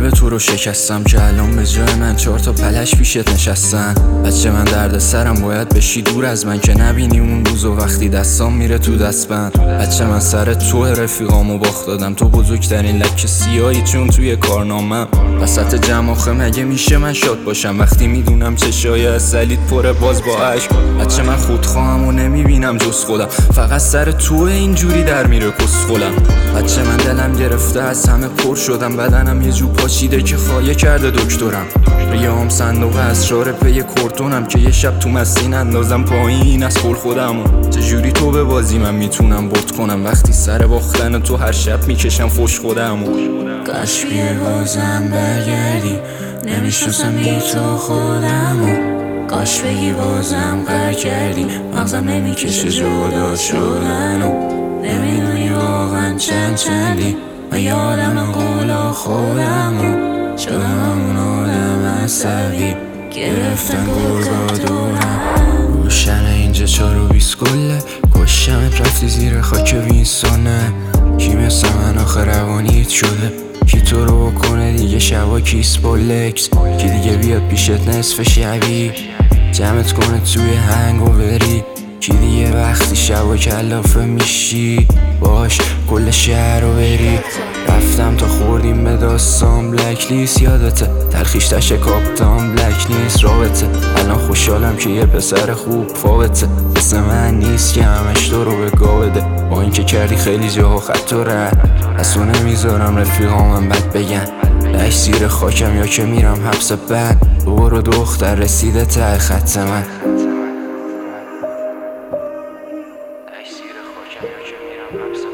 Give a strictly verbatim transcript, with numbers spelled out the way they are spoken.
قلب تو رو شکستم که الان به جای من چهار تا پلش پیشت نشستن. بچه من درد سرم باید بشی دور از من که نبینی اون روز و وقتی دستام میره تو دستبند. بچه من سر تو رفیقامو باخت دادم، تو بزرگترین لکه سیاهی چون توی کارنامم. وسط جمع آخه مگه میشه من شاد باشم وقتی میدونم چشای اصلیت پره باز با عشق. بچه من خودخواهم و نمیبینم جز خودم، فقط سر تو اینجوری در میره کسخلم. بچه من دلم گرفته از همه پر شدم، بدنم یه جو پاشیده که خایه کرده دکترم. ریام صندوق اسرار پی کورتونم که یه شب تو مسین اندازم پایین از کل خودم. چجوری تو به بازی من میتونم برد کنم وقتی سر باختن تو هر شب میکشم فش خودم. کاش بیای بازم برگردی، نمیشناسم بی تو خودمو. کاش بگی بازم قهر کردی، مغزم نمیکشه جدا شدنو. نمیدونی واقعا چند چندی، من یه آدم قولا خودمو. شدم همون آدم عصبی، گرفتن گرگا دورم. روشن اینجا چار و بیست گله، کشمت رفتی زیر خاک وینسونه. کی مثل من آخه روانیت شده، کی تو رو بکنه دیگه شبا کیس با لکس، کی دیگه بیاد پیشت نصف شبی جمعت کنه توی هنگ و بری، کی دیگه وقتی شبا کلافه میشی باش کل شهر رو بری. رفتم تا خوردیم به داستان بلک لیست، یادته تلخیش تشه کاپتان بلک نیست رابطه. الان خوشحالم که یه پسر خوب فاوته، مثل من نیست که همش تو رو به گا بده. با اینکه کردی خیلی جاها خط و ره، از تو نمیذارم رفیقامم بد بگن. لش زیر خاکم یا که میرم حبس بد، برو دختر رسیده ته خط من. لش زیر خاکم یا که میرم حبس